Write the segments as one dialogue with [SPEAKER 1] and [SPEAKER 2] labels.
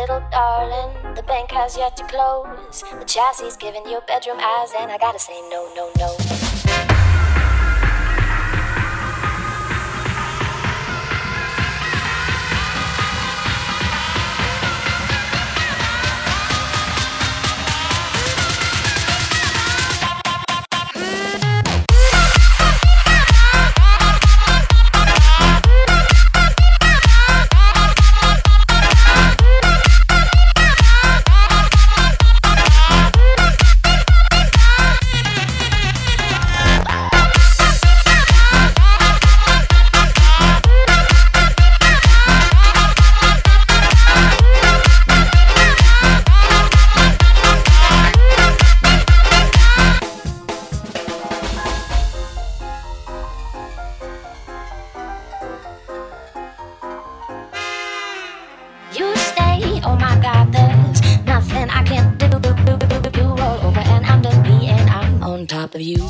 [SPEAKER 1] little darling, the bank has yet to close. The chassis giving you bedroom eyes, and I gotta say no, no, no. You stay, oh my God, there's nothing I can't do. You roll over and under me, and I'm on top of you.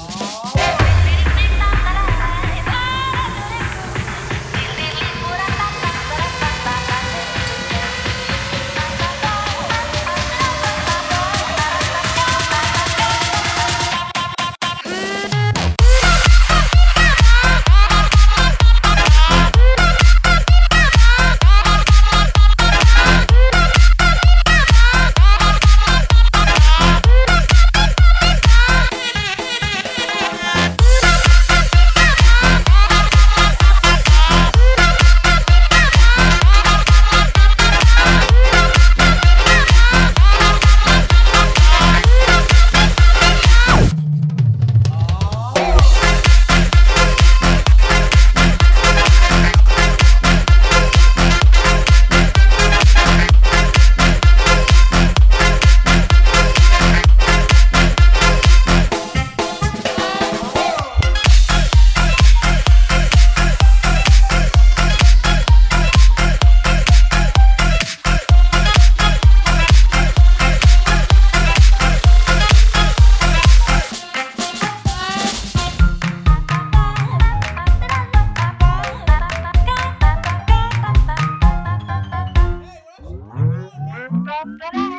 [SPEAKER 1] Hey,